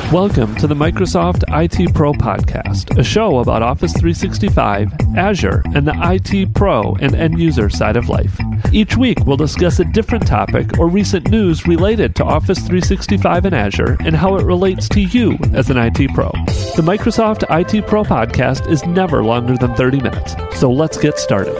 Welcome to the Microsoft IT Pro Podcast, a show about Office 365, Azure, and the IT Pro and end user side of life. Each week, we'll discuss a different topic or recent news related to Office 365 and Azure and how it relates to you as an IT Pro. The Microsoft IT Pro Podcast is never longer than 30 minutes, so let's get started.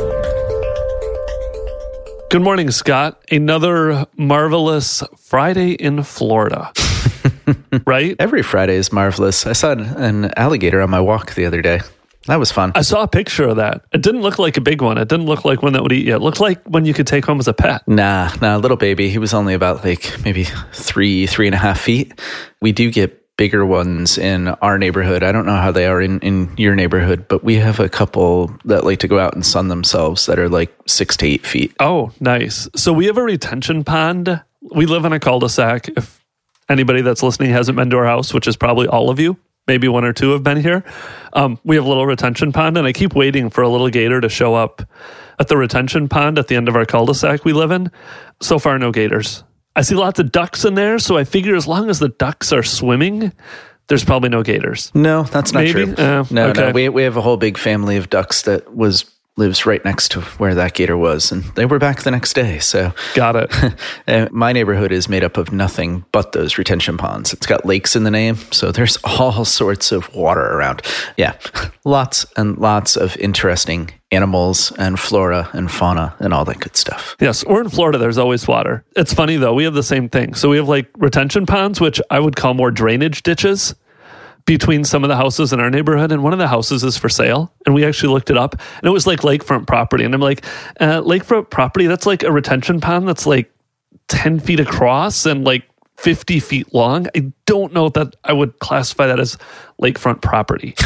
Good morning, Scott. Another marvelous Friday in Florida. Right? Every Friday is marvelous. I saw an alligator on my walk the other day. That was fun. I saw a picture of that. It didn't look like a big one. It didn't look like one that would eat you. It looked like one you could take home as a pet. Nah, little baby. He was only about maybe 3.5 feet. We do get bigger ones in our neighborhood. I don't know how they are in your neighborhood, but we have a couple that like to go out and sun themselves that are like 6 to 8 feet. Oh, nice. So we have a retention pond. We live in a cul-de-sac. If anybody that's listening hasn't been to our house, which is probably all of you, maybe one or two have been here. We have a little retention pond, and I keep waiting for a little gator to show up at the retention pond at the end of our cul-de-sac we live in. So far, no gators. I see lots of ducks in there, so I figure as long as the ducks are swimming, there's probably no gators. No, that's not true. Okay. No. We have a whole big family of ducks that lives right next to where that gator was, and they were back the next day. So got it. My neighborhood is made up of nothing but those retention ponds. It's got lakes in the name, so there's all sorts of water around. Yeah, lots and lots of interesting animals and flora and fauna and all that good stuff. Yes, we're in Florida. There's always water. It's funny, though. We have the same thing. So we have like retention ponds, which I would call more drainage ditches between some of the houses in our neighborhood, and one of the houses is for sale, and we actually looked it up, and it was like lakefront property, and I'm like, lakefront property, that's like a retention pond that's like 10 feet across and like 50 feet long. I don't know that I would classify that as lakefront property.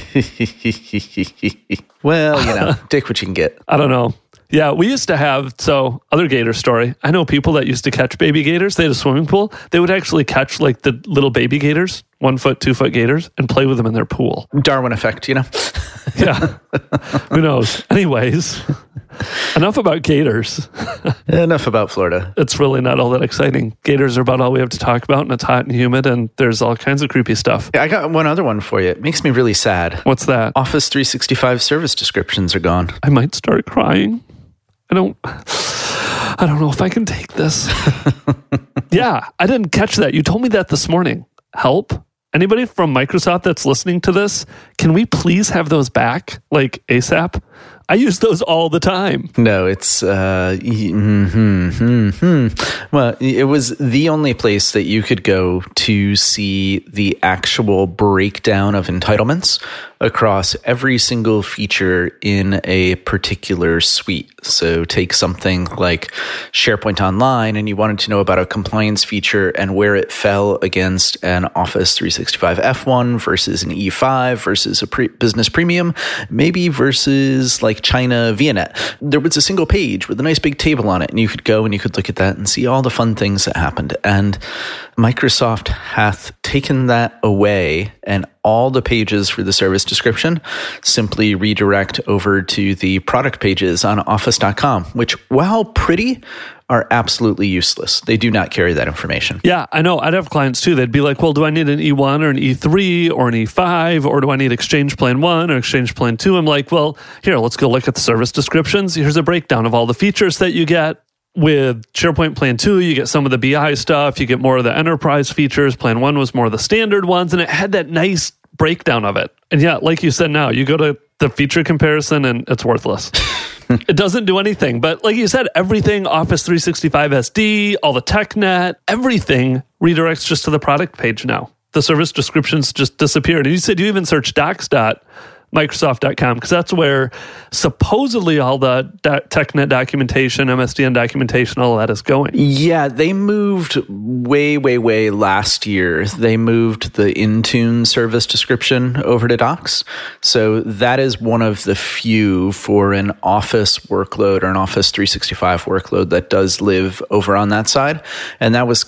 Well, take what you can get. I don't know. Yeah, we used to have, other gator story. I know people that used to catch baby gators. They had a swimming pool. They would actually catch like the little baby gators, 1 foot, 2 foot gators, and play with them in their pool. Darwin effect, Yeah. Who knows? Anyways, enough about gators. Enough about Florida. It's really not all that exciting. Gators are about all we have to talk about, and it's hot and humid, and there's all kinds of creepy stuff. I got one other one for you. It makes me really sad. What's that? Office 365 service descriptions are gone. I might start crying. I don't know if I can take this. Yeah, I didn't catch that. You told me that this morning. Help? Anybody from Microsoft that's listening to this, can we please have those back, like ASAP? I use those all the time. No, it's, well, it was the only place that you could go to see the actual breakdown of entitlements across every single feature in a particular suite. So take something like SharePoint Online, and you wanted to know about a compliance feature and where it fell against an Office 365 F1 versus an E5 versus a business premium, maybe versus like China VNet. There was a single page with a nice big table on it, and you could go and you could look at that and see all the fun things that happened. And Microsoft hath taken that away, and all the pages for the service description simply redirect over to the product pages on office.com, which, while pretty, are absolutely useless. They do not carry that information. Yeah, I know. I'd have clients too. They'd be like, well, do I need an E1 or an E3 or an E5, or do I need Exchange Plan 1 or Exchange Plan 2? I'm like, well, here, let's go look at the service descriptions. Here's a breakdown of all the features that you get. With SharePoint Plan 2, you get some of the BI stuff, you get more of the enterprise features. Plan 1 was more of the standard ones, and it had that nice breakdown of it. And yeah, like you said, now you go to the feature comparison and it's worthless. It doesn't do anything. But like you said, everything Office 365 SD, all the TechNet, everything redirects just to the product page now. The service descriptions just disappeared. And you said you even searched docs.microsoft.com, because that's where supposedly all the TechNet documentation, MSDN documentation, all of that is going. Yeah, they moved way last year. They moved the Intune service description over to Docs. So that is one of the few for an Office workload or an Office 365 workload that does live over on that side. And that was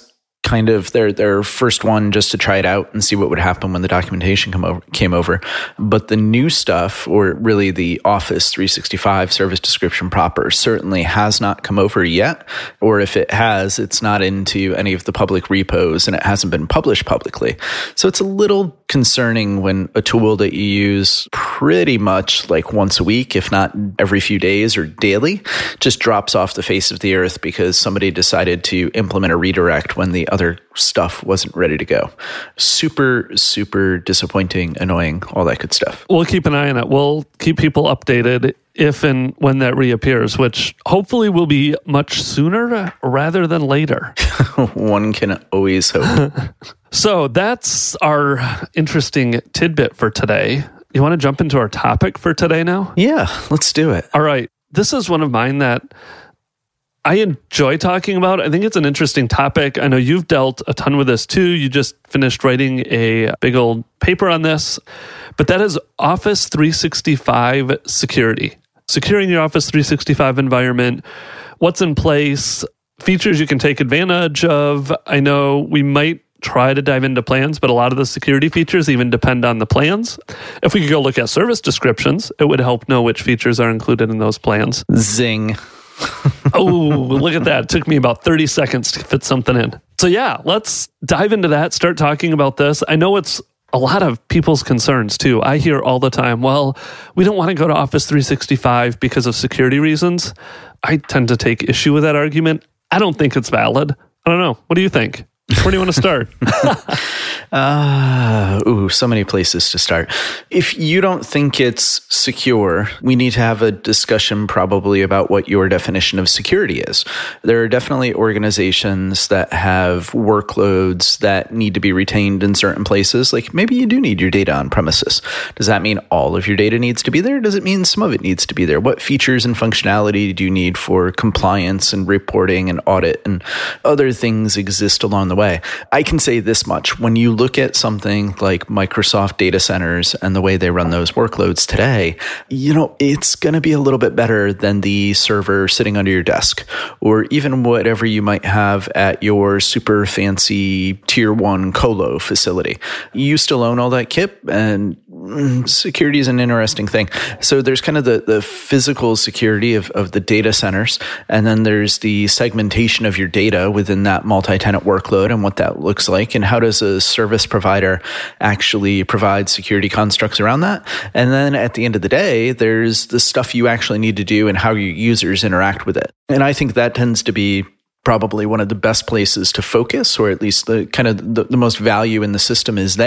kind of their first one just to try it out and see what would happen when the documentation came over. But the new stuff, or really the Office 365 service description proper, certainly has not come over yet. Or if it has, it's not into any of the public repos and it hasn't been published publicly. So it's a little concerning when a tool that you use pretty much like once a week, if not every few days or daily, just drops off the face of the earth because somebody decided to implement a redirect when the other stuff wasn't ready to go. Super, super disappointing, annoying, all that good stuff. We'll keep an eye on it. We'll keep people updated if and when that reappears, which hopefully will be much sooner rather than later. One can always hope. So that's our interesting tidbit for today. You want to jump into our topic for today now? Yeah, let's do it. All right. This is one of mine that I enjoy talking about. I think it's an interesting topic. I know you've dealt a ton with this too. You just finished writing a big old paper on this, but that is Office 365 security. Securing your Office 365 environment, what's in place, features you can take advantage of. I know we might try to dive into plans, but a lot of the security features even depend on the plans. If we could go look at service descriptions, it would help know which features are included in those plans. Zing. Oh, look at that. It took me about 30 seconds to fit something in. So yeah, let's dive into that, start talking about this. I know it's a lot of people's concerns too. I hear all the time, well, we don't want to go to Office 365 because of security reasons. I tend to take issue with that argument. I don't think it's valid. I don't know. What do you think? Where do you want to start? So many places to start. If you don't think it's secure, we need to have a discussion probably about what your definition of security is. There are definitely organizations that have workloads that need to be retained in certain places. Like maybe you do need your data on premises. Does that mean all of your data needs to be there? Does it mean some of it needs to be there? What features and functionality do you need for compliance and reporting and audit and other things exist along the way? I can say this much. When you look at something like Microsoft data centers and the way they run those workloads today, it's going to be a little bit better than the server sitting under your desk or even whatever you might have at your super fancy tier 1 colo facility. You still own all that kit, and security is an interesting thing. So there's kind of the physical security of the data centers, and then there's the segmentation of your data within that multi-tenant workload and what that looks like, and how does a service provider actually provide security constructs around that. And then at the end of the day, there's the stuff you actually need to do and how your users interact with it. And I think that tends to be probably one of the best places to focus, or at least the kind of the most value in the system is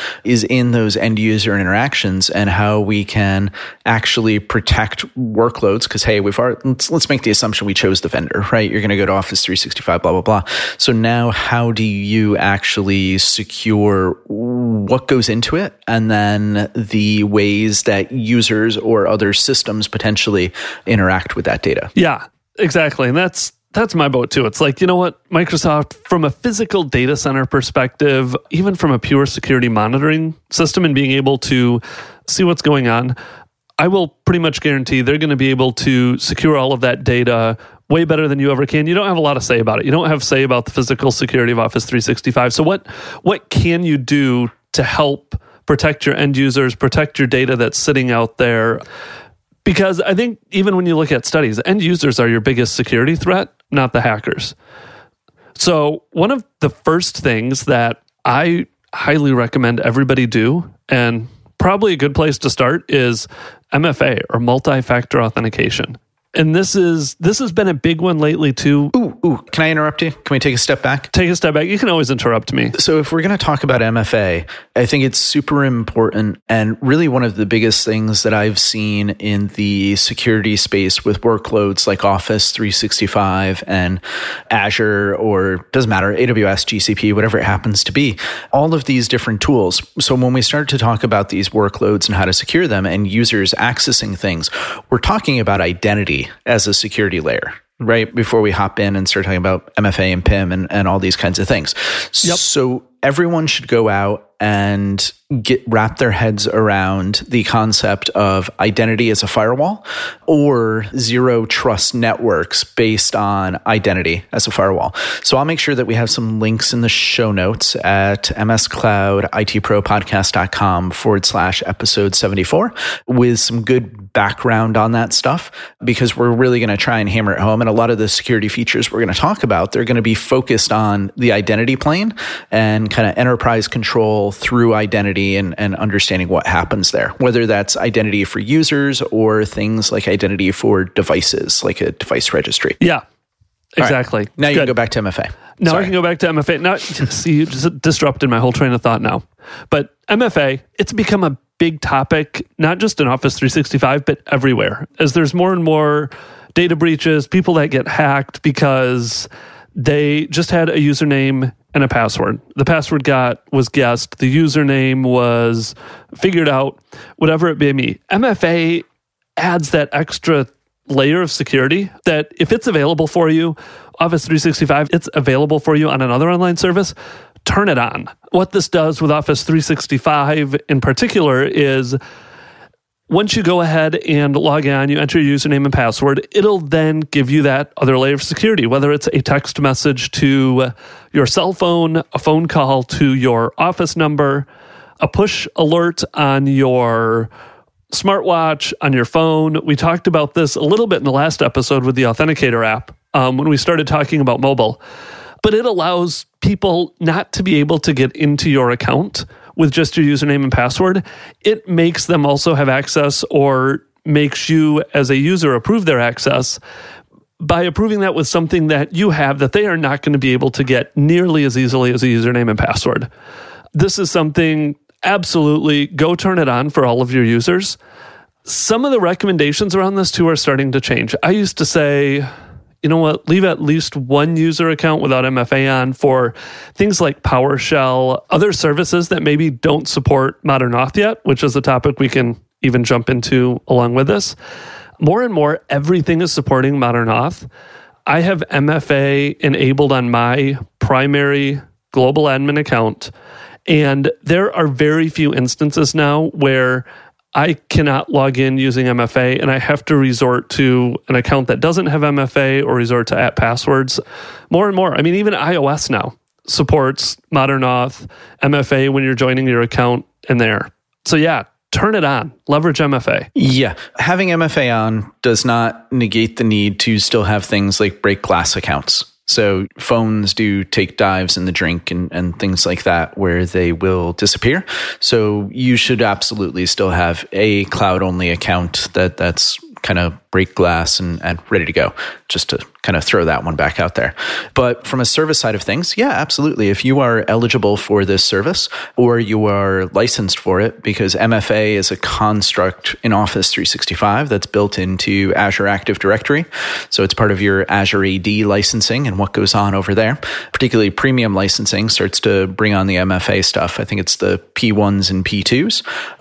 in those end user interactions and how we can actually protect workloads. Because hey, let's make the assumption we chose the vendor, right? You're going to go to Office 365, blah blah blah. So now, how do you actually secure what goes into it, and then the ways that users or other systems potentially interact with that data? Yeah, exactly, and that's my boat too. It's like, you know what, Microsoft, from a physical data center perspective, even from a pure security monitoring system and being able to see what's going on, I will pretty much guarantee they're going to be able to secure all of that data way better than you ever can. You don't have a lot to say about it. You don't have say about the physical security of Office 365. So what can you do to help protect your end users, protect your data that's sitting out there? Because I think even when you look at studies, end users are your biggest security threat, not the hackers. So one of the first things that I highly recommend everybody do, and probably a good place to start, is MFA, or multi-factor authentication. And this has been a big one lately too. Ooh, can I interrupt you? Can we take a step back? Take a step back. You can always interrupt me. So if we're going to talk about MFA, I think it's super important, and really one of the biggest things that I've seen in the security space with workloads like Office 365 and Azure, or doesn't matter, AWS, GCP, whatever it happens to be, all of these different tools. So when we start to talk about these workloads and how to secure them and users accessing things, we're talking about identity as a security layer, right? Before we hop in and start talking about MFA and PIM and all these kinds of things. Yep. So everyone should go out and wrap their heads around the concept of identity as a firewall or zero trust networks based on identity as a firewall. So I'll make sure that we have some links in the show notes at msclouditpropodcast.com/episode 74 with some good background on that stuff, because we're really going to try and hammer it home. And a lot of the security features we're going to talk about, they're going to be focused on the identity plane and kind of enterprise control through identity and understanding what happens there, whether that's identity for users or things like identity for devices, like a device registry. Yeah, exactly. Right. Now you can go back to MFA. Now I can go back to MFA. Now, see, you just disrupted my whole train of thought now. But MFA, it's become a big topic, not just in Office 365, but everywhere. As there's more and more data breaches, people that get hacked because they just had a username and a password. The password was guessed. The username was figured out, whatever it may be. MFA adds that extra layer of security that if it's available for you, Office 365, it's available for you on another online service, turn it on. What this does with Office 365 in particular is once you go ahead and log on, you enter your username and password, it'll then give you that other layer of security, whether it's a text message to your cell phone, a phone call to your office number, a push alert on your smartwatch, on your phone. We talked about this a little bit in the last episode with the Authenticator app when we started talking about mobile. But it allows people not to be able to get into your account with just your username and password. It makes them also have access, or makes you as a user approve their access by approving that with something that you have that they are not going to be able to get nearly as easily as a username and password. This is something, absolutely, go turn it on for all of your users. Some of the recommendations around this too are starting to change. I used to say, you know what, leave at least one user account without MFA on for things like PowerShell, other services that maybe don't support Modern Auth yet, which is a topic we can even jump into along with this. More and more, everything is supporting Modern Auth. I have MFA enabled on my primary global admin account, and there are very few instances now where I cannot log in using MFA, and I have to resort to an account that doesn't have MFA or resort to @passwords. More and more. I mean, even iOS now supports Modern Auth, MFA when you're joining your account in there. So yeah, turn it on. Leverage MFA. Yeah. Having MFA on does not negate the need to still have things like break glass accounts. So phones do take dives in the drink and things like that where they will disappear. So you should absolutely still have a cloud-only account that's kind of break glass and ready to go, just to kind of throw that one back out there. But from a service side of things, yeah, absolutely. If you are eligible for this service or you are licensed for it, because MFA is a construct in Office 365 that's built into Azure Active Directory. So it's part of your Azure AD licensing and what goes on over there. Particularly premium licensing starts to bring on the MFA stuff. I think it's the P1s and P2s.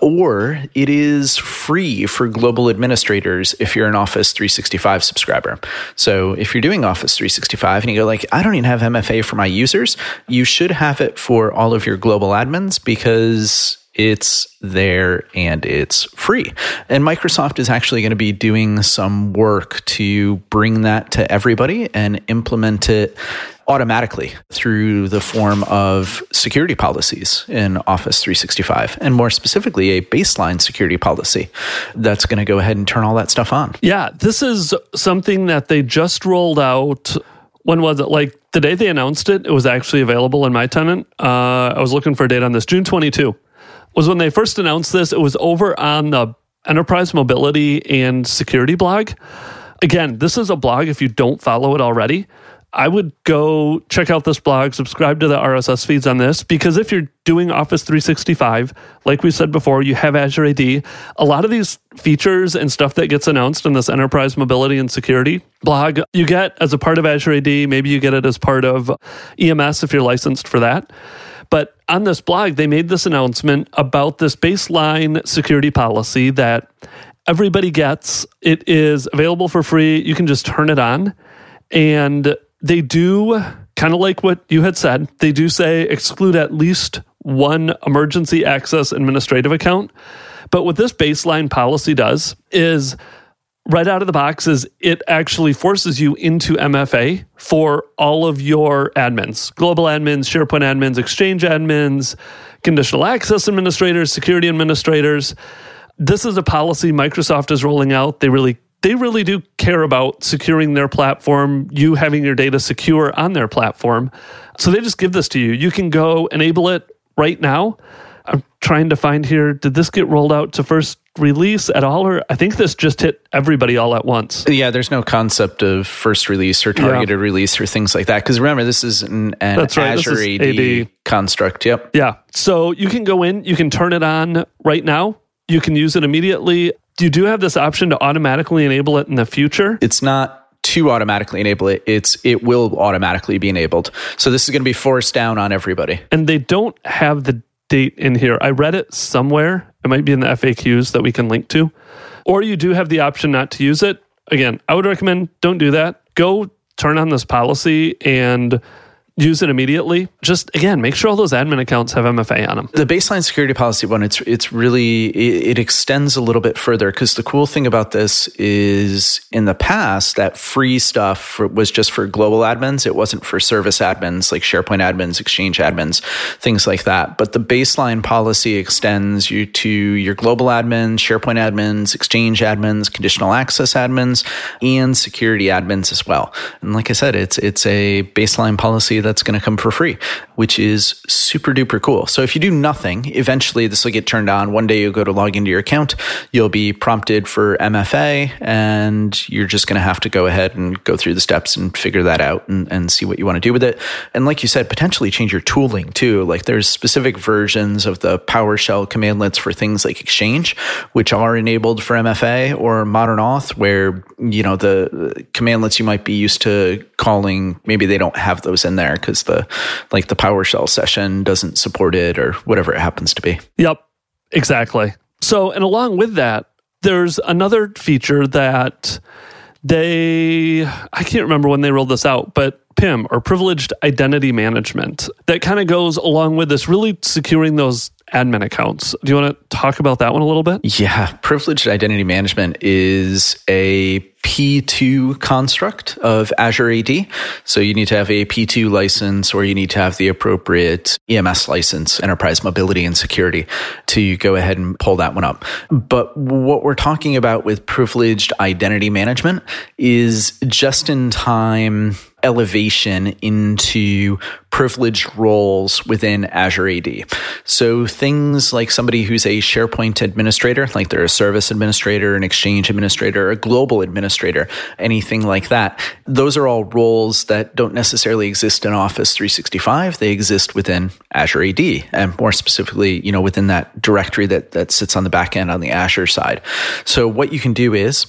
Or it is free for global administrators if you're an Office 365 subscriber. So if you're doing Office 365 and you go like, I don't even have MFA for my users, you should have it for all of your global admins because it's there and it's free. And Microsoft is actually going to be doing some work to bring that to everybody and implement it automatically through the form of security policies in Office 365, and more specifically, a baseline security policy that's going to go ahead and turn all that stuff on. Yeah, this is something that they just rolled out. When was it? Like the day they announced it, it was actually available in my tenant. I was looking for a date on this. June 22 was when they first announced this. It was over on the Enterprise Mobility and Security blog. Again, this is a blog, if you don't follow it already, I would go check out this blog, subscribe to the RSS feeds on this, because if you're doing Office 365, like we said before, you have Azure AD, a lot of these features and stuff that gets announced in this Enterprise Mobility and Security blog, you get as a part of Azure AD, maybe you get it as part of EMS if you're licensed for that. But on this blog, they made this announcement about this baseline security policy that everybody gets. It is available for free. You can just turn it on. And they do, kind of like what you had said, they do say exclude at least one emergency access administrative account. But what this baseline policy does is right out of the box is it actually forces you into MFA for all of your admins, global admins, SharePoint admins, Exchange admins, conditional access administrators, security administrators. This is a policy Microsoft is rolling out. They really do care about securing their platform, you having your data secure on their platform. So they just give this to you. You can go enable it right now. I'm trying to find here, did this get rolled out to first release at all? Or I think this just hit everybody all at once. Yeah, there's no concept of first release or targeted release or things like that. Because remember, this is an Azure AD construct. Yep. Yeah. So you can go in, you can turn it on right now. You can use it immediately. You do have this option to automatically enable it in the future. It's not to automatically enable it. It will automatically be enabled. So this is going to be forced down on everybody. And they don't have the date in here. I read it somewhere. It might be in the FAQs that we can link to. Or you do have the option not to use it. Again, I would recommend don't do that. Go turn on this policy and use it immediately. Just, again, make sure all those admin accounts have MFA on them. The baseline security policy one, it's really, it extends a little bit further, because the cool thing about this is in the past, that free stuff was just for global admins. It wasn't for service admins like SharePoint admins, Exchange admins, things like that. But the baseline policy extends you to your global admins, SharePoint admins, Exchange admins, conditional access admins, and security admins as well. And like I said, it's a baseline policy that's going to come for free, which is super duper cool. So if you do nothing, eventually this will get turned on. One day you'll go to log into your account, you'll be prompted for MFA, and you're just going to have to go ahead and go through the steps and figure that out and see what you want to do with it. And like you said, potentially change your tooling too. Like there's specific versions of the PowerShell commandlets for things like Exchange, which are enabled for MFA, or Modern Auth, where, you know, the commandlets you might be used to calling, maybe they don't have those in there because the PowerShell session doesn't support it, or whatever it happens to be. Yep, exactly. So, and along with that, there's another feature that I can't remember when they rolled this out, but PIM, or Privileged Identity Management, that kind of goes along with this, really securing those admin accounts. Do you want to talk about that one a little bit? Yeah, Privileged Identity Management is a P2 construct of Azure AD. So you need to have a P2 license, or you need to have the appropriate EMS license, Enterprise Mobility and Security, to go ahead and pull that one up. But what we're talking about with Privileged Identity Management is just-in-time elevation into privileged roles within Azure AD. So things like somebody who's a SharePoint administrator, like they're a service administrator, an Exchange administrator, a global administrator, anything like that. Those are all roles that don't necessarily exist in Office 365. They exist within Azure AD, and more specifically, you know, within that directory that sits on the back end on the Azure side. So what you can do is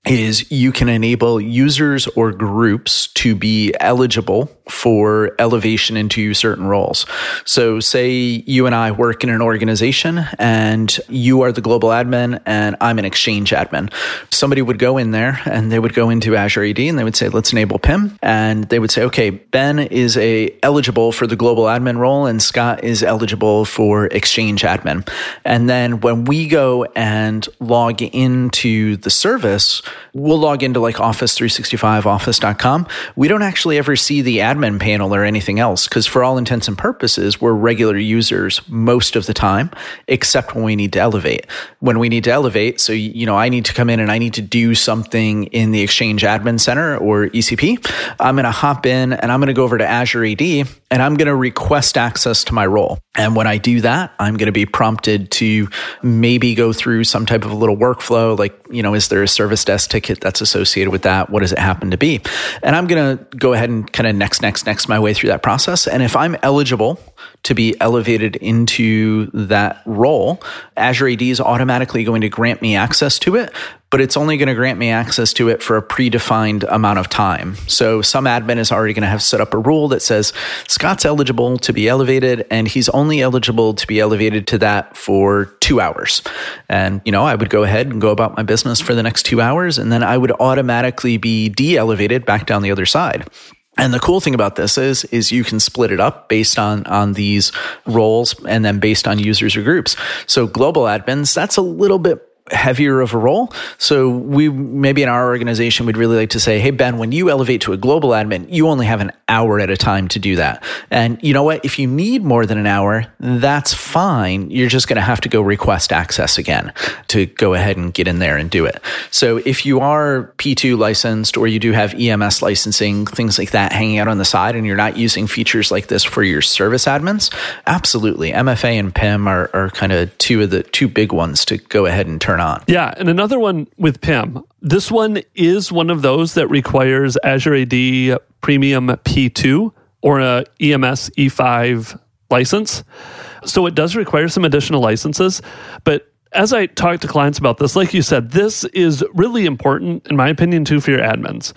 you can enable users or groups to be eligible for elevation into certain roles. So say you and I work in an organization, and you are the global admin and I'm an Exchange admin. Somebody would go in there and they would go into Azure AD and they would say, let's enable PIM. And they would say, okay, Ben is eligible for the global admin role and Scott is eligible for Exchange admin. And then when we go and log into the service, we'll log into like Office 365, office.com. We don't actually ever see the admin panel or anything else, because for all intents and purposes, we're regular users most of the time, except when we need to elevate. When we need to elevate, so, you know, I need to come in and I need to do something in the Exchange Admin Center or ECP. I'm going to hop in and I'm going to go over to Azure AD and I'm going to request access to my role. And when I do that, I'm going to be prompted to maybe go through some type of a little workflow, like, you know, is there a service desk ticket that's associated with that? What does it happen to be? And I'm going to go ahead and kind of next my way through that process. And if I'm eligible to be elevated into that role, Azure AD is automatically going to grant me access to it, but it's only going to grant me access to it for a predefined amount of time. So some admin is already going to have set up a rule that says Scott's eligible to be elevated, and he's only eligible to be elevated to that for 2 hours. And, you know, I would go ahead and go about my business for the next 2 hours, and then I would automatically be de-elevated back down the other side. And the cool thing about this is you can split it up based on these roles and then based on users or groups. So global admins, that's a little bit heavier of a role. So we maybe in our organization, we'd really like to say, hey, Ben, when you elevate to a global admin, you only have an hour at a time to do that. And you know what? If you need more than an hour, that's fine. You're just going to have to go request access again to go ahead and get in there and do it. So if you are P2 licensed or you do have EMS licensing, things like that hanging out on the side, and you're not using features like this for your service admins, absolutely. MFA and PIM are kind of two of the two big ones to go ahead and turn on. Yeah, and another one with PIM. This one is one of those that requires Azure AD Premium P2 or a EMS E5 license. So it does require some additional licenses. But as I talk to clients about this, like you said, this is really important, in my opinion, too, for your admins.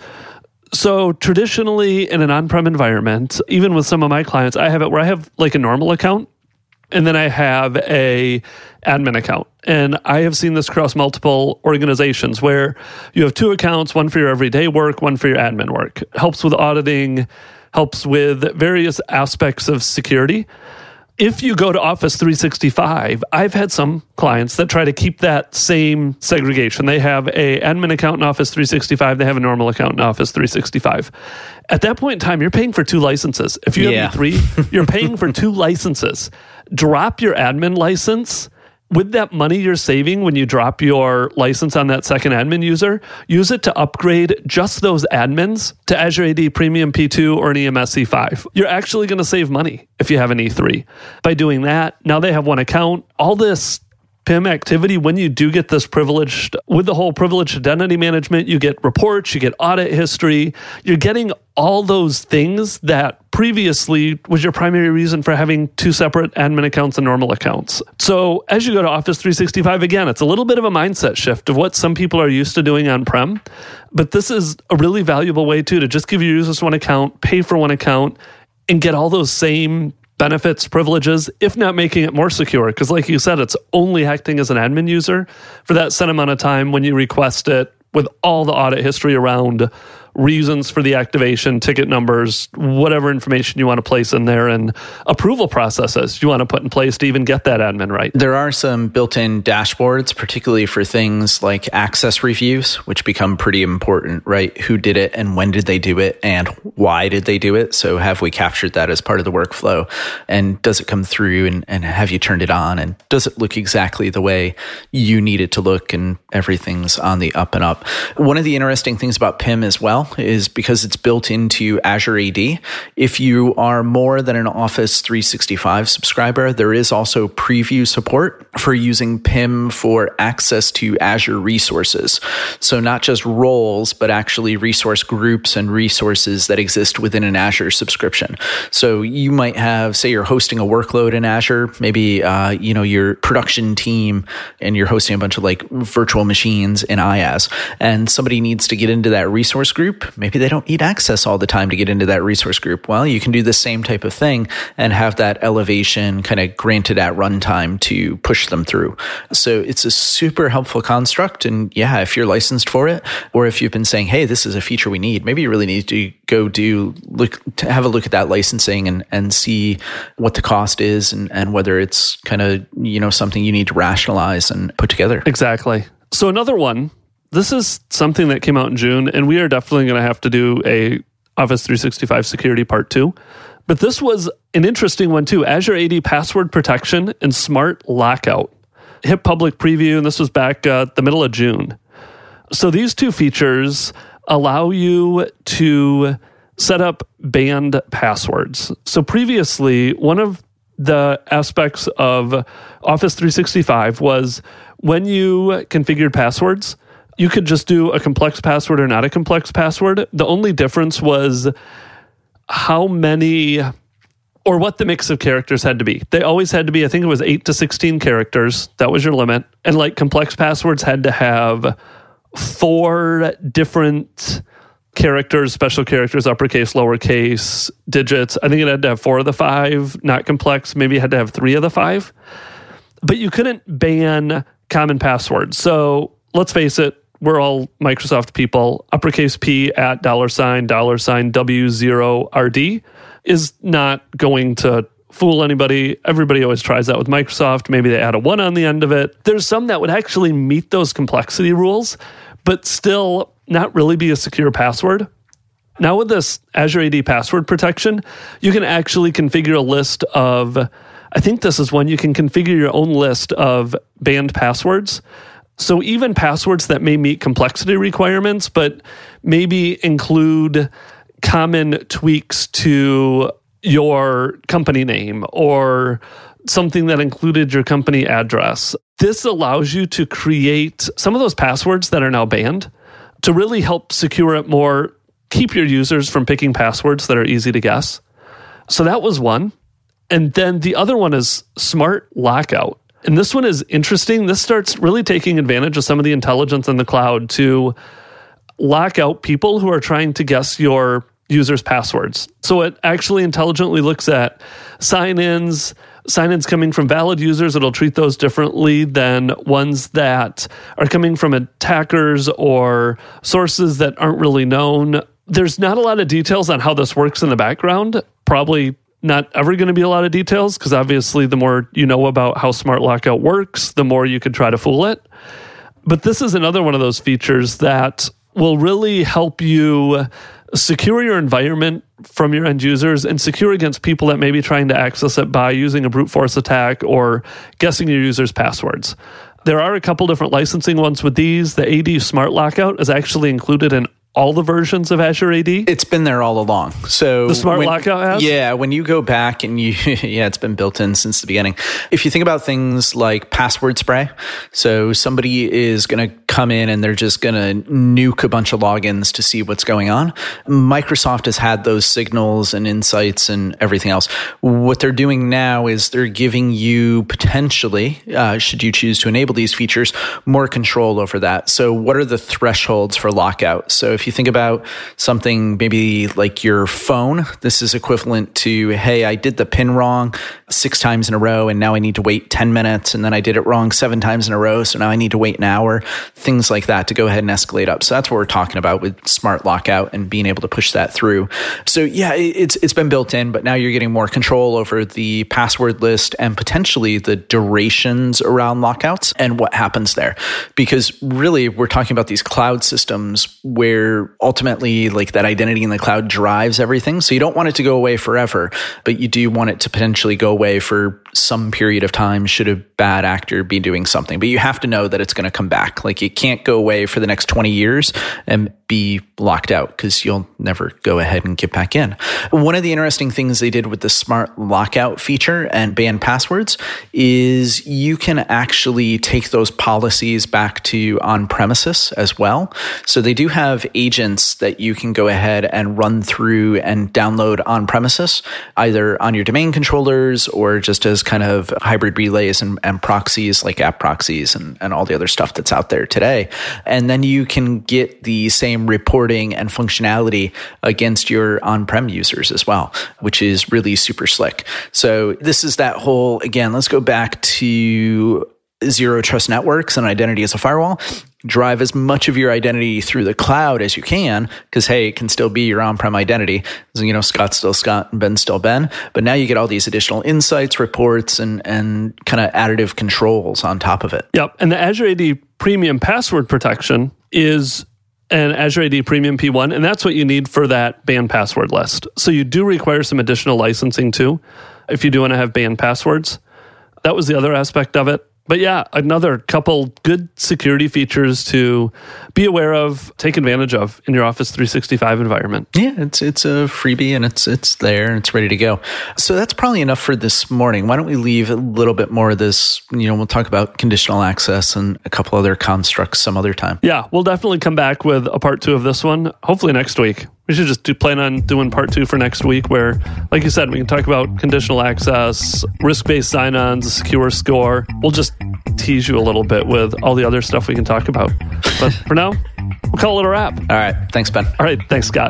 So traditionally in an on-prem environment, even with some of my clients, I have it where I have like a normal account, and then I have a admin account. And I have seen this across multiple organizations where you have two accounts, one for your everyday work, one for your admin work. Helps with auditing, helps with various aspects of security. If you go to Office 365, I've had some clients that try to keep that same segregation. They have an admin account in Office 365. They have a normal account in Office 365. At that point in time, you're paying for two licenses. If you have E3, you're paying for two licenses. Drop your admin license. With that money you're saving when you drop your license on that second admin user, use it to upgrade just those admins to Azure AD Premium P2 or an EMS E5. You're actually going to save money if you have an E3. By doing that, now they have one account. All this PIM activity, when you do get this privileged, with the whole privileged identity management, you get reports, you get audit history, you're getting all those things that previously was your primary reason for having two separate admin accounts and normal accounts. So as you go to Office 365, again, it's a little bit of a mindset shift of what some people are used to doing on-prem, but this is a really valuable way too, to just give your users one account, pay for one account, and get all those same benefits, privileges, if not making it more secure. Because like you said, it's only acting as an admin user for that set amount of time when you request it, with all the audit history around reasons for the activation, ticket numbers, whatever information you want to place in there, and approval processes you want to put in place to even get that admin right. There are some built-in dashboards, particularly for things like access reviews, which become pretty important, right? Who did it and when did they do it and why did they do it? So have we captured that as part of the workflow? And does it come through and have you turned it on? And does it look exactly the way you need it to look, and everything's on the up and up? One of the interesting things about PIM as well is because it's built into Azure AD. If you are more than an Office 365 subscriber, there is also preview support for using PIM for access to Azure resources. So not just roles, but actually resource groups and resources that exist within an Azure subscription. So you might have, say you're hosting a workload in Azure, maybe your production team, and you're hosting a bunch of like virtual machines in IaaS, and somebody needs to get into that resource group. Maybe they don't need access all the time to get into that resource group. Well, you can do the same type of thing and have that elevation kind of granted at runtime to push them through. So it's a super helpful construct. And yeah, if you're licensed for it, or if you've been saying, hey, this is a feature we need, maybe you really need to go have a look at that licensing and see what the cost is and whether it's kind of, something you need to rationalize and put together. Exactly. So another one, this is something that came out in June, and we are definitely going to have to do a Office 365 security part 2. But this was an interesting one too. Azure AD Password Protection and Smart Lockout. Hit public preview, and this was back the middle of June. So these two features allow you to set up banned passwords. So previously, one of the aspects of Office 365 was when you configured passwords, you could just do a complex password or not a complex password. The only difference was how many or what the mix of characters had to be. They always had to be, I think it was 8 to 16 characters. That was your limit. And like complex passwords had to have 4 different characters, special characters, uppercase, lowercase, digits. I think it had to have 4 of the 5, not complex. Maybe it had to have 3 of the 5. But you couldn't ban common passwords. So let's face it, we're all Microsoft people. Uppercase P at $$W0RD is not going to fool anybody. Everybody always tries that with Microsoft. Maybe they add a 1 on the end of it. There's some that would actually meet those complexity rules, but still not really be a secure password. Now with this Azure AD password protection, you can actually configure a list of, I think this is one, you can configure your own list of banned passwords. So even passwords that may meet complexity requirements, but maybe include common tweaks to your company name or something that included your company address. This allows you to create some of those passwords that are now banned to really help secure it more, keep your users from picking passwords that are easy to guess. So that was one. And then the other one is Smart Lockout. And this one is interesting. This starts really taking advantage of some of the intelligence in the cloud to lock out people who are trying to guess your users' passwords. So it actually intelligently looks at sign-ins coming from valid users. It'll treat those differently than ones that are coming from attackers or sources that aren't really known. There's not a lot of details on how this works in the background. Probably not ever going to be a lot of details because obviously the more you know about how Smart Lockout works, the more you could try to fool it. But this is another one of those features that will really help you secure your environment from your end users and secure against people that may be trying to access it by using a brute force attack or guessing your users' passwords. There are a couple different licensing ones with these. The AD Smart Lockout is actually included in all the versions of Azure AD? It's been there all along. So the Smart Lockout has? Yeah, when you go back and it's been built in since the beginning. If you think about things like password spray, so somebody is going to come in and they're just going to nuke a bunch of logins to see what's going on. Microsoft has had those signals and insights and everything else. What they're doing now is they're giving you potentially, should you choose to enable these features, more control over that. So what are the thresholds for lockout? So if you think about something maybe like your phone, this is equivalent to, hey, I did the PIN wrong 6 times in a row and now I need to wait 10 minutes, and then I did it wrong 7 times in a row, so now I need to wait an hour, things like that to go ahead and escalate up. So that's what we're talking about with Smart Lockout and being able to push that through. So yeah, it's been built in, but now you're getting more control over the password list and potentially the durations around lockouts and what happens there. Because really, we're talking about these cloud systems where ultimately like that identity in the cloud drives everything. So you don't want it to go away forever, but you do want it to potentially go away for some period of time should a bad actor be doing something. But you have to know that it's going to come back. Like it can't go away for the next 20 years and be locked out because you'll never go ahead and get back in. One of the interesting things they did with the Smart Lockout feature and ban passwords is you can actually take those policies back to on-premises as well. So they do have agents that you can go ahead and run through and download on-premises, either on your domain controllers or just as kind of hybrid relays and proxies like app proxies and all the other stuff that's out there today. And then you can get the same reporting and functionality against your on-prem users as well, which is really super slick. So this is that whole, again, let's go back to zero trust networks and identity as a firewall. Drive as much of your identity through the cloud as you can, because hey, it can still be your on-prem identity. You know, Scott's still Scott and Ben's still Ben. But now you get all these additional insights, reports, and kind of additive controls on top of it. Yep. And the Azure AD Premium Password Protection is an Azure AD Premium P1, and that's what you need for that banned password list. So you do require some additional licensing too, if you do want to have banned passwords. That was the other aspect of it. But yeah, another couple good security features to be aware of, take advantage of in your Office 365 environment. Yeah, it's a freebie and it's there and it's ready to go. So that's probably enough for this morning. Why don't we leave a little bit more of this? You know, we'll talk about conditional access and a couple other constructs some other time. Yeah, we'll definitely come back with a part 2 of this one, hopefully next week. We should just plan on doing part 2 for next week where, like you said, we can talk about conditional access, risk-based sign-ons, a secure score. We'll just tease you a little bit with all the other stuff we can talk about. But for now, we'll call it a wrap. All right. Thanks, Ben. All right. Thanks, Scott.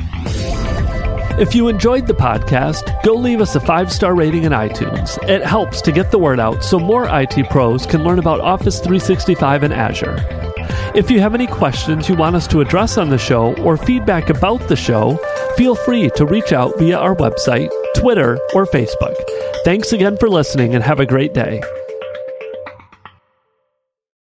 If you enjoyed the podcast, go leave us a 5-star rating in iTunes. It helps to get the word out so more IT pros can learn about Office 365 and Azure. If you have any questions you want us to address on the show or feedback about the show, feel free to reach out via our website, Twitter, or Facebook. Thanks again for listening and have a great day.